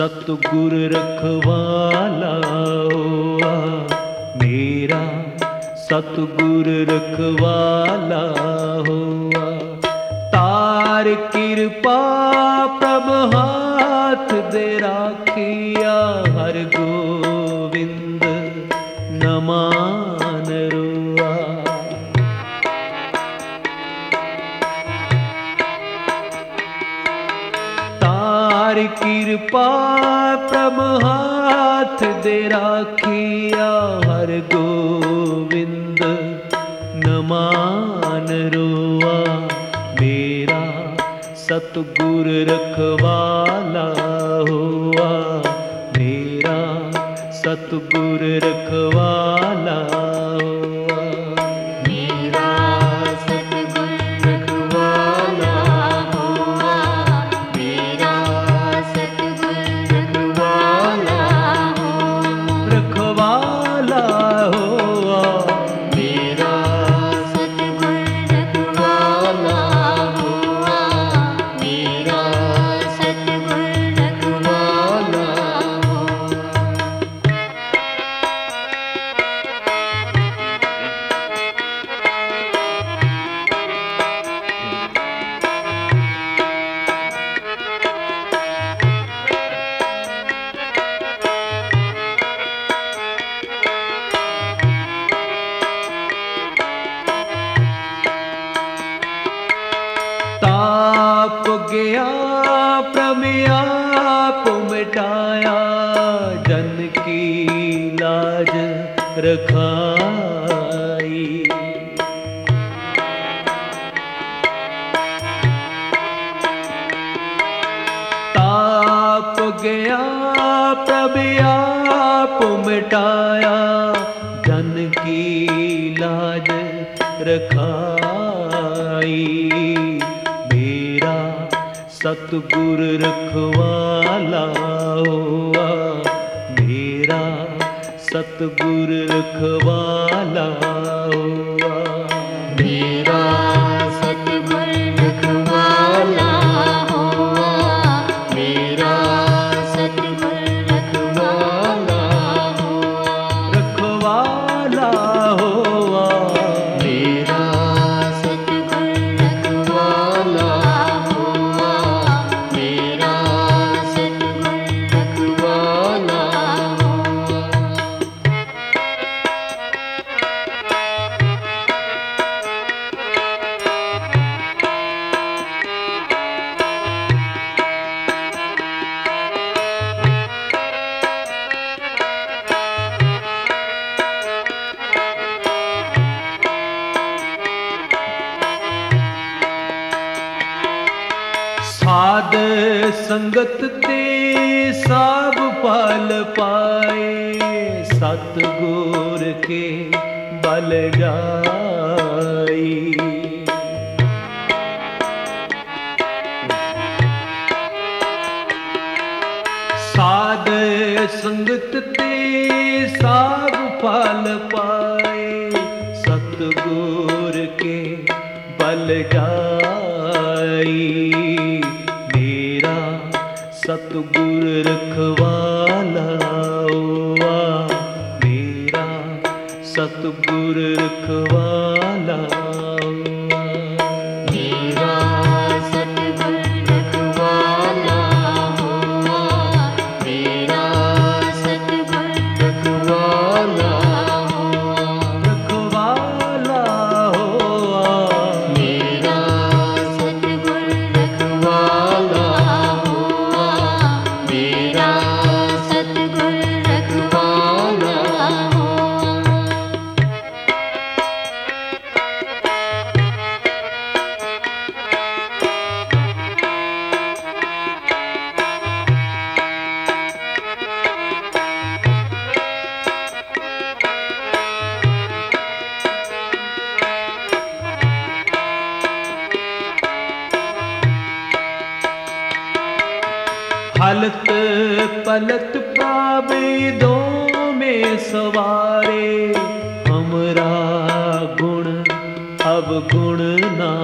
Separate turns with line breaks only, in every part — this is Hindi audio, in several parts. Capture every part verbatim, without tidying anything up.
सतगुर रखवाला होआ मेरा, सतगुर रखवाला होआ। तार कृपा प्रभ हाथ दे राखिया, हर गोविंद न मान रोआ। तार कृपा प्रभ हाथ दे राखिया, हर गोविंद न मान रोआ। मेरा सतगुर रखवाला होआ मेरा, सतगुर रखवाला होआ।
मेरा सतगुर रखवाला होआ, मेरा सतगुर रखवाला होआ।
रखवाला होआ
मेरा सतगुर रखवाला होआ, मेरा सतगुर रखवाला होआ।
ताप गया प्रमेयाप मिटाया, जन की लाज रखाई। ताप गया प्रमेयाप मिटाया, जन की लाज रखाई। मेरा सतगुर रखवाला होआ मेरा, सतगुर रखवाला होआ।
मेरा सतगुर रखवाला होआ, मेरा सतगुर रखवाला होआ।
रखवाला होआ
मेरा सतगुर रखवाला होआ, मेरा सतगुर रखवाला होआ।
साध संगत ते सब फल पाए, सतगुर के बल जाई। साध संगत ते सब फल पाए, सतगुर के बल जाई। मेरा सतगुर रखवाला होआ मेरा, सतगुर रखवाला होआ।
मेरा सतगुर रखवाला होआ, मेरा सतगुर रखवाला होआ।
रखवाला होआ
मेरा सतगुर रखवाला होआ, मेरा सतगुर रखवाला होआ।
हलत पलत पावे दो में सवारे, हमरा गुण अब गुण ना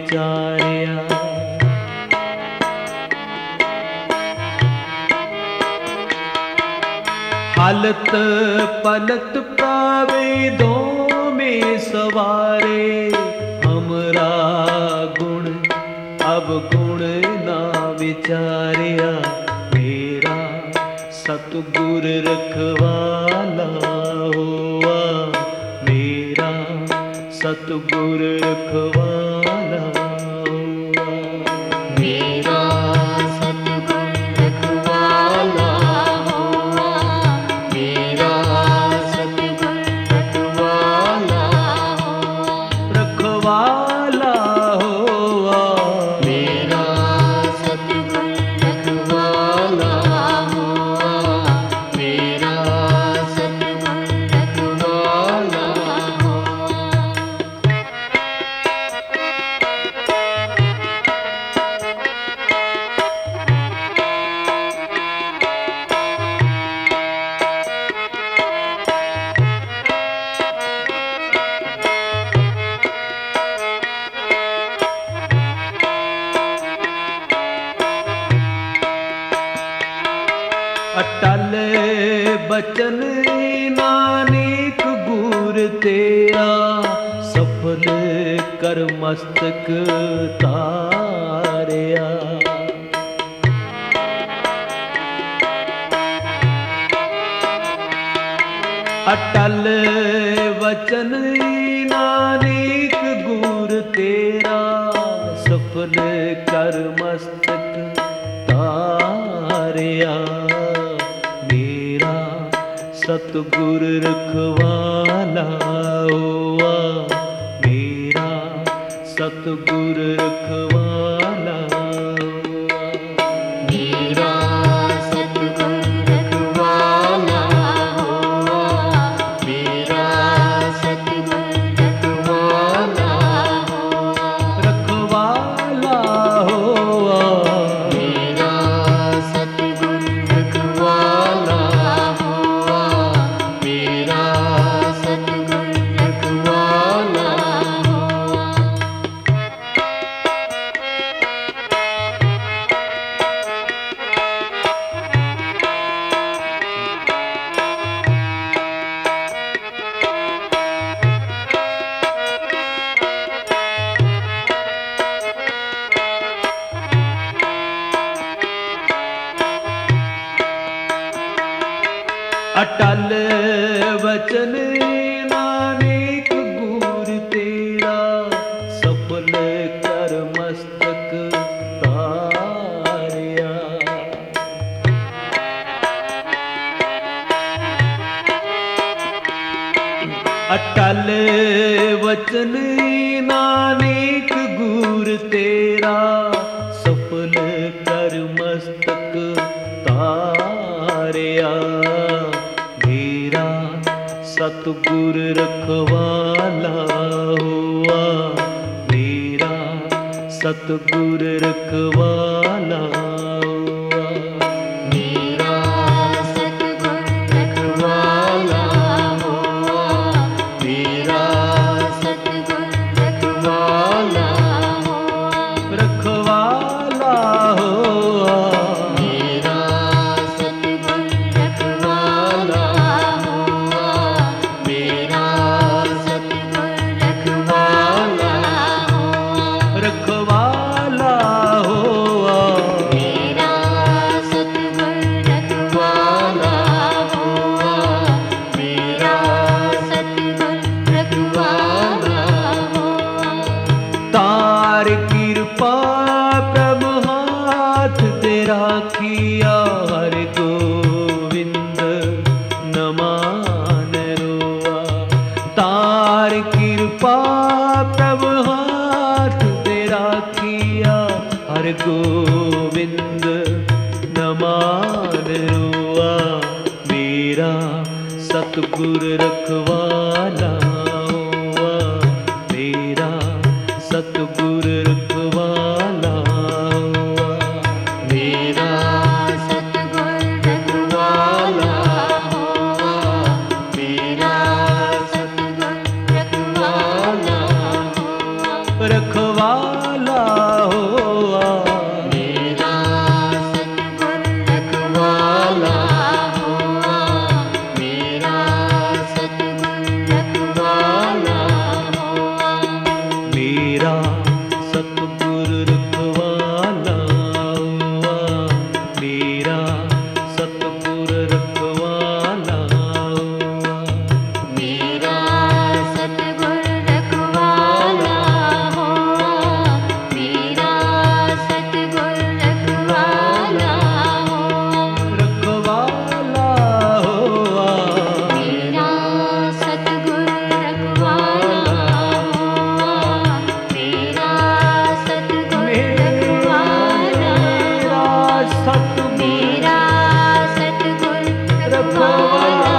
विचारिया। हालत पलत प्रावेदों में सवारे हमरा गुण अब गुण ना विचारिया मेरा सतगुर रखवाला हुआ मेरा सतगुर रखवाला हुआ
मेरा सतगुर रखवाला हुआ मेरा सतगुर रखवाला हुआ
रखवाला हुआ
मेरा सतगुर रखवाला हुआ मेरा सतगुर रखवाला हुआ।
अटल बचन नानक गुर तेरा सफल कर मस्तक तारिया अटल वचन नानक गुर तेरा सफल कर मस्तक तारिया मेरा सतगुर रखवाला हुआ मेरा सतगुर रखवाला हुआ
मेरा सतगुर रखवाला हुआ मेरा सतगुर रखवाला हुआ
रखवाला हुआ
मेरा सतगुर रखवाला हुआ मेरा सतगुर रखवाला हुआ।
अटल वचन नानक गुर तेरा सफल कर मस्तक तारिया अटल वचन नानक गुर तेरा सफल कर मस्तक तारिया मेरा सतगुर रखवाला हुआ मेरा सतगुर रखवाला हुआ
मेरा सतगुर रखवाला हुआ मेरा सतगुर रखवाला हुआ
रखवाला हुआ
मेरा सतगुर रखवाला हुआ मेरा सतगुर रखवाला हुआ
रखवाला हुआ
मेरा सतगुर रखवाला हुआ मेरा सतगुर रखवाला हुआ।
तार कृपा प्रभु हाथ तेरा किया हर गोविंद न मान रोआ तार कृपा प्रभु हाथ तेरा किया हर गोविंद न मान रोआ मेरा सतगुर रखवाला हुआ मेरा सतगुर रखवाला हुआ
मेरा सतगुर रखवाला हुआ मेरा सतगुर रखवाला हुआ
रखवाला हुआ
मेरा सतगुर रखवाला हुआ
रखवाला हुआ।
मेरा सतगुर रखवाला हुआ, मेरा सतगुर रखवाला हुआ,
रखवाला हुआ।
मेरा सतगुर रखवाला हुआ, मेरा सतगुर रखवाला,
मेरा सतगुर
मेरा सतगुर
रखवाला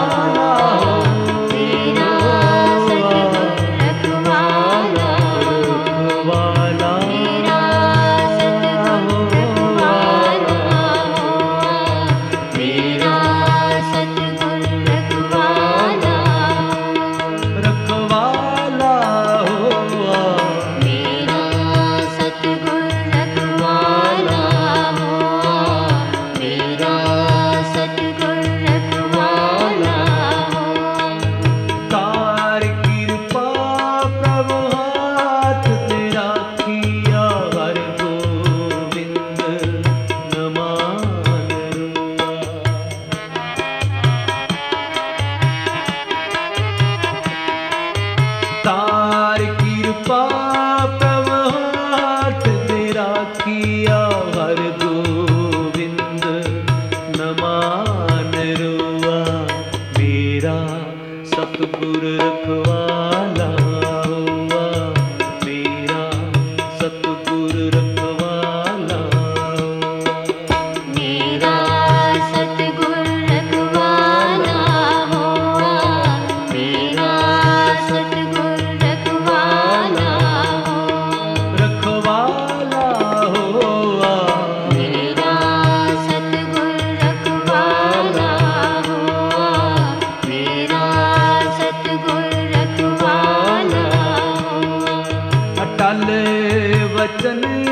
मेरा सतगुर रखवाला,
रखवाला
मेरा सतगुर रखवाला, मेरा सतगुर रखवाला,
रखवाला हुआ।
मेरा सतगुर रखवाला हुआ, मेरा सतगुर रखवाला हुआ।
तार कृपा प्रभु हाथ तेरा किया, हर गोविंद न मान रुआ। तार कृपा प्रभु हाथ तेरा किया, हर गोविंद न मान रुआ। मेरा सतगुर रखवाला हुआ, मेरा सतगुर रखवाला हुआ।
मेरा सतगुर रखवाला हुआ, मेरा सतगुर रखवाला हुआ,
रखवाला हुआ।
मेरा सतगुर रखवाला हुआ, मेरा सतगुर रखवाला हुआ।
अटल वचन